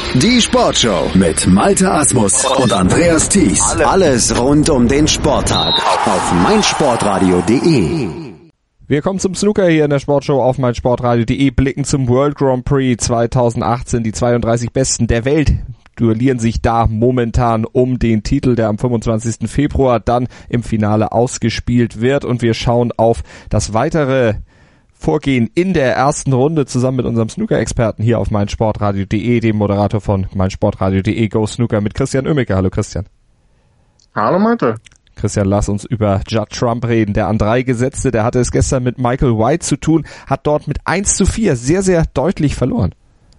Die Sportshow mit Malte Asmus und Andreas Thies. Alles rund um den Sporttag auf meinsportradio.de. Wir kommen zum Snooker hier in der Sportshow auf meinsportradio.de, blicken zum World Grand Prix 2018. Die 32 Besten der Welt duellieren sich da momentan um den Titel, der am 25. Februar dann im Finale ausgespielt wird. Und wir schauen auf das weitere Vorgehen in der ersten Runde zusammen mit unserem Snooker-Experten hier auf meinsportradio.de, dem Moderator von meinsportradio.de Go Snooker mit Christian Oemmeke. Hallo Christian. Hallo Malte. Christian, lass uns über Judd Trump reden. Der an 3 Gesetzte, der hatte es gestern mit Michael White zu tun, hat dort mit 1:4 sehr, sehr deutlich verloren.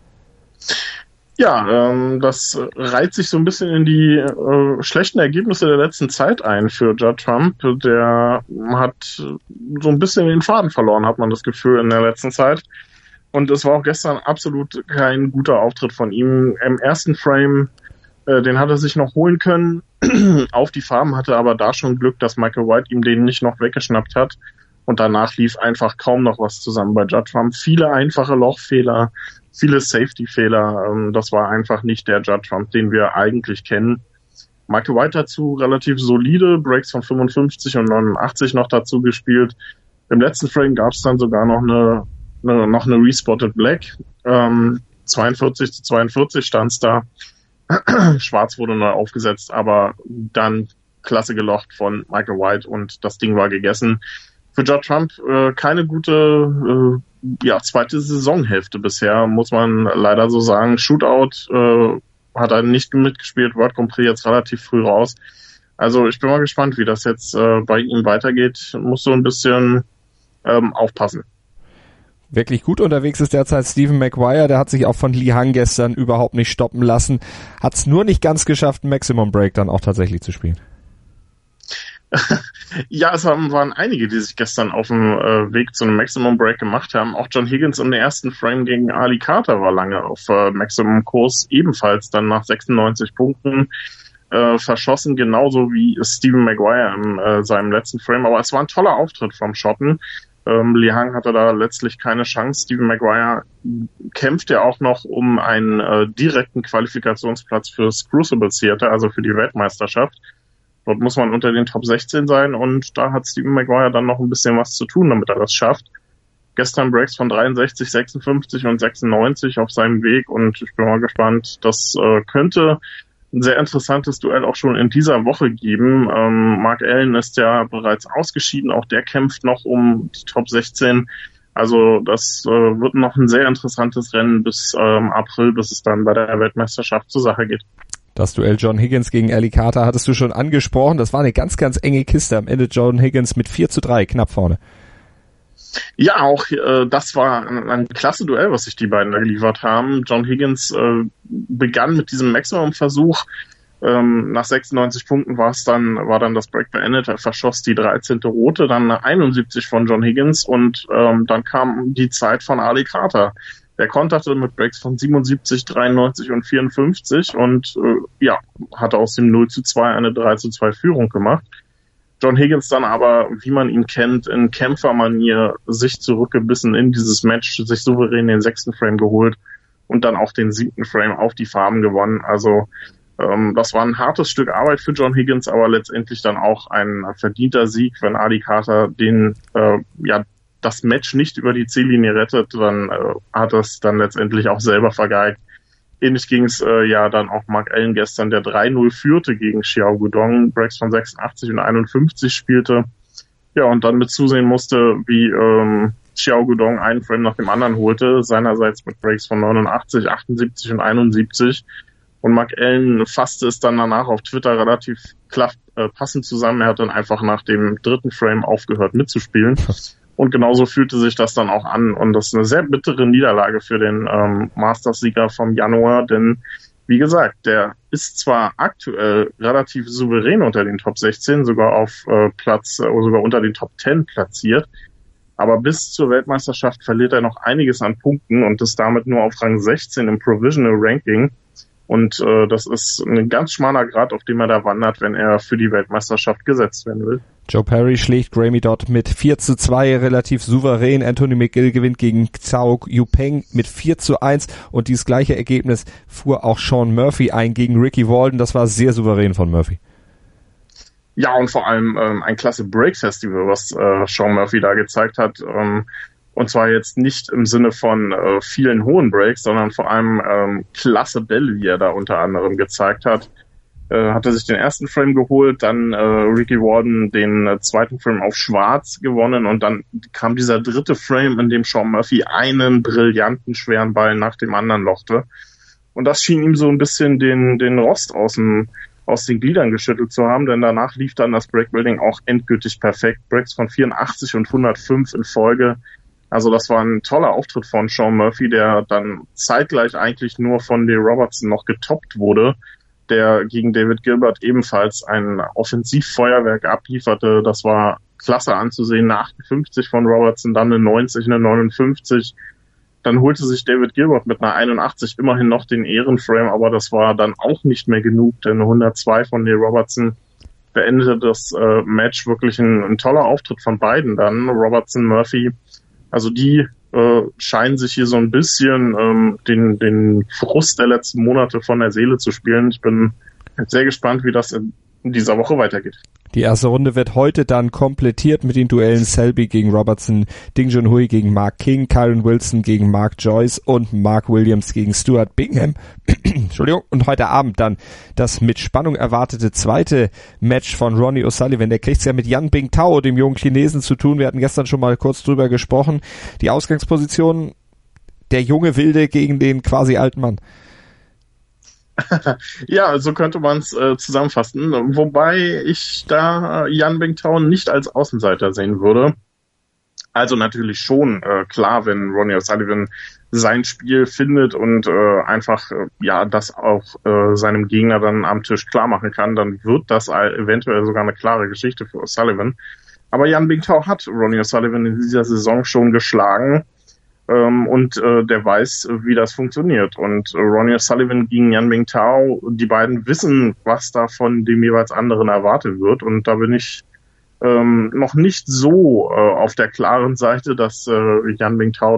Ja, das reiht sich so ein bisschen in die schlechten Ergebnisse der letzten Zeit ein für Judd Trump. Der hat so ein bisschen den Faden verloren, hat man das Gefühl, in der letzten Zeit. Und es war auch gestern absolut kein guter Auftritt von ihm. Im ersten Frame, den hat er sich noch holen können. Auf die Farben hatte aber da schon Glück, dass Michael White ihm den nicht noch weggeschnappt hat. Und danach lief einfach kaum noch was zusammen bei Judd Trump. Viele einfache Lochfehler, viele Safety-Fehler. Das war einfach nicht der Judd Trump, den wir eigentlich kennen. Michael White dazu relativ solide, Breaks von 55 und 89 noch dazu gespielt. Im letzten Frame gab es dann sogar noch eine Respotted Black. 42:42 stand es da. Schwarz wurde neu aufgesetzt, aber dann klasse gelocht von Michael White und das Ding war gegessen. Für Judd Trump keine gute zweite Saisonhälfte bisher, muss man leider so sagen. Shootout hat er nicht mitgespielt, World Grand Prix jetzt relativ früh raus. Also ich bin mal gespannt, wie das jetzt bei ihm weitergeht. Muss so ein bisschen aufpassen. Wirklich gut unterwegs ist derzeit Stephen Maguire, der hat sich auch von Li Hang gestern überhaupt nicht stoppen lassen. Hat es nur nicht ganz geschafft, einen Maximum Break dann auch tatsächlich zu spielen. Ja, es waren einige, die sich gestern auf dem Weg zu einem Maximum Break gemacht haben. Auch John Higgins im ersten Frame gegen Ali Carter war lange auf Maximum Kurs, ebenfalls dann nach 96 Punkten verschossen, genauso wie Stephen Maguire in seinem letzten Frame. Aber es war ein toller Auftritt vom Schotten. Li Hang hatte da letztlich keine Chance. Stephen Maguire kämpft ja auch noch um einen direkten Qualifikationsplatz fürs Crucible Theater, also für die Weltmeisterschaft. Dort muss man unter den Top 16 sein und da hat Stephen Maguire dann noch ein bisschen was zu tun, damit er das schafft. Gestern Breaks von 63, 56 und 96 auf seinem Weg und ich bin mal gespannt, das könnte ein sehr interessantes Duell auch schon in dieser Woche geben. Mark Allen ist ja bereits ausgeschieden, auch der kämpft noch um die Top 16. Also das wird noch ein sehr interessantes Rennen bis April, bis es dann bei der Weltmeisterschaft zur Sache geht. Das Duell John Higgins gegen Ali Carter hattest du schon angesprochen. Das war eine ganz, ganz enge Kiste. Am Ende John Higgins mit 4:3 knapp vorne. Ja, auch das war ein klasse Duell, was sich die beiden da geliefert haben. John Higgins begann mit diesem Maximum-Versuch. Nach 96 Punkten war dann das Break beendet. Er verschoss die 13. Rote, dann eine 71 von John Higgins und dann kam die Zeit von Ali Carter. Der konterte mit Breaks von 77, 93 und 54 und hatte aus dem 0:2 eine 3:2 Führung gemacht. John Higgins dann aber, wie man ihn kennt, in Kämpfermanier sich zurückgebissen in dieses Match, sich souverän den 6. Frame geholt und dann auch den 7. Frame auf die Farben gewonnen. Also das war ein hartes Stück Arbeit für John Higgins, aber letztendlich dann auch ein verdienter Sieg, wenn Ali Carter das Match nicht über die Ziellinie rettet, dann hat er es dann letztendlich auch selber vergeigt. Ähnlich ging es dann auch Mark Allen gestern, der 3:0 führte gegen Xiao Guodong, Breaks von 86 und 51 spielte. Ja, und dann mit zusehen musste, wie Xiao Guodong einen Frame nach dem anderen holte, seinerseits mit Breaks von 89, 78 und 71. Und Mark Allen fasste es dann danach auf Twitter relativ passend zusammen. Er hat dann einfach nach dem 3. Frame aufgehört mitzuspielen. Und genauso fühlte sich das dann auch an. Und das ist eine sehr bittere Niederlage für den Masters-Sieger vom Januar. Denn, wie gesagt, der ist zwar aktuell relativ souverän unter den Top 16, sogar auf sogar unter den Top 10 platziert. Aber bis zur Weltmeisterschaft verliert er noch einiges an Punkten und ist damit nur auf Rang 16 im Provisional Ranking. Und das ist ein ganz schmaler Grat, auf dem er da wandert, wenn er für die Weltmeisterschaft gesetzt werden will. Joe Perry schlägt Graeme Dott mit 4:2 relativ souverän. Anthony McGill gewinnt gegen Zhao Yupeng mit 4:1 und dieses gleiche Ergebnis fuhr auch Sean Murphy ein gegen Ricky Walden. Das war sehr souverän von Murphy. Ja, und vor allem ein klasse Break-Festival, was Sean Murphy da gezeigt hat. Und zwar jetzt nicht im Sinne von vielen hohen Breaks, sondern vor allem klasse Bälle, die er da unter anderem gezeigt hat. Hatte sich den ersten Frame geholt, dann Ricky Walden den zweiten Frame auf Schwarz gewonnen und dann kam dieser dritte Frame, in dem Sean Murphy einen brillanten, schweren Ball nach dem anderen lochte. Und das schien ihm so ein bisschen den Rost aus den Gliedern geschüttelt zu haben, denn danach lief dann das Breakbuilding auch endgültig perfekt. Breaks von 84 und 105 in Folge. Also das war ein toller Auftritt von Sean Murphy, der dann zeitgleich eigentlich nur von Dale Robertson noch getoppt wurde, der gegen David Gilbert ebenfalls ein Offensivfeuerwerk ablieferte. Das war klasse anzusehen. Eine 58 von Robertson, dann eine 90, eine 59. Dann holte sich David Gilbert mit einer 81 immerhin noch den Ehrenframe, aber das war dann auch nicht mehr genug, denn eine 102 von Dale Robertson beendete das Match. Wirklich ein toller Auftritt von beiden dann, Robertson, Murphy. Also die scheinen sich hier so ein bisschen den Frust der letzten Monate von der Seele zu spielen. Ich bin sehr gespannt, wie das in dieser Woche weitergeht. Die erste Runde wird heute dann komplettiert mit den Duellen Selby gegen Robertson, Ding Junhui gegen Mark King, Kyron Wilson gegen Mark Joyce und Mark Williams gegen Stuart Bingham. Entschuldigung. Und heute Abend dann das mit Spannung erwartete zweite Match von Ronnie O'Sullivan. Der kriegt es ja mit Yan Bingtao, dem jungen Chinesen, zu tun. Wir hatten gestern schon mal kurz drüber gesprochen. Die Ausgangsposition, der junge Wilde gegen den quasi alten Mann. Ja, so könnte man es zusammenfassen. Wobei ich da Yan Bingtao nicht als Außenseiter sehen würde. Also natürlich schon klar, wenn Ronnie O'Sullivan sein Spiel findet und einfach das auch seinem Gegner dann am Tisch klar machen kann, dann wird das eventuell sogar eine klare Geschichte für O'Sullivan. Aber Yan Bingtao hat Ronnie O'Sullivan in dieser Saison schon geschlagen. Und der weiß, wie das funktioniert. Und Ronnie O'Sullivan gegen Yan Bingtao, die beiden wissen, was da von dem jeweils anderen erwartet wird. Und da bin ich noch nicht so auf der klaren Seite, dass Yan Bingtao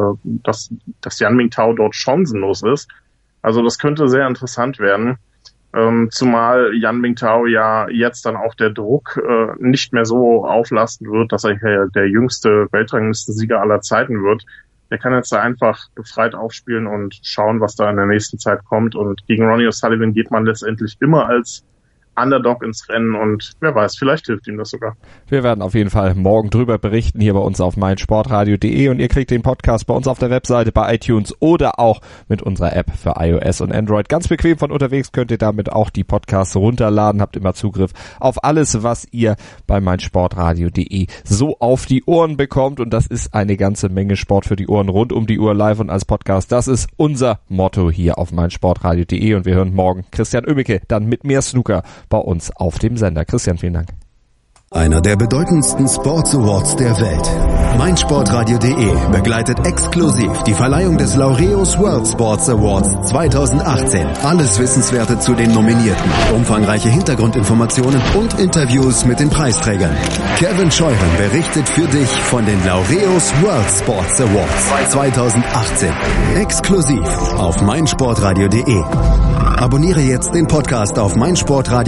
dort chancenlos ist. Also das könnte sehr interessant werden. Zumal Yan Bingtao ja jetzt dann auch der Druck nicht mehr so auflasten wird, dass er der jüngste Weltranglistensieger aller Zeiten wird. Der kann jetzt da einfach befreit aufspielen und schauen, was da in der nächsten Zeit kommt. Und gegen Ronnie O'Sullivan geht man letztendlich immer als Underdog ins Rennen und wer weiß, vielleicht hilft ihm das sogar. Wir werden auf jeden Fall morgen drüber berichten hier bei uns auf meinsportradio.de und ihr kriegt den Podcast bei uns auf der Webseite, bei iTunes oder auch mit unserer App für iOS und Android. Ganz bequem von unterwegs könnt ihr damit auch die Podcasts runterladen, habt immer Zugriff auf alles, was ihr bei meinsportradio.de so auf die Ohren bekommt und das ist eine ganze Menge Sport für die Ohren rund um die Uhr live und als Podcast. Das ist unser Motto hier auf meinsportradio.de und wir hören morgen Christian Oemmeke dann mit mehr Snooker bei uns auf dem Sender. Christian, vielen Dank. Einer der bedeutendsten Sports Awards der Welt. meinsportradio.de begleitet exklusiv die Verleihung des Laureus World Sports Awards 2018. Alles Wissenswerte zu den Nominierten, umfangreiche Hintergrundinformationen und Interviews mit den Preisträgern. Kevin Scheuren berichtet für dich von den Laureus World Sports Awards 2018. Exklusiv auf meinsportradio.de. Abonniere jetzt den Podcast auf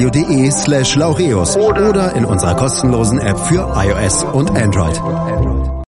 meinsportradio.de/Laureus oder in unserer kostenlosen App für iOS und Android.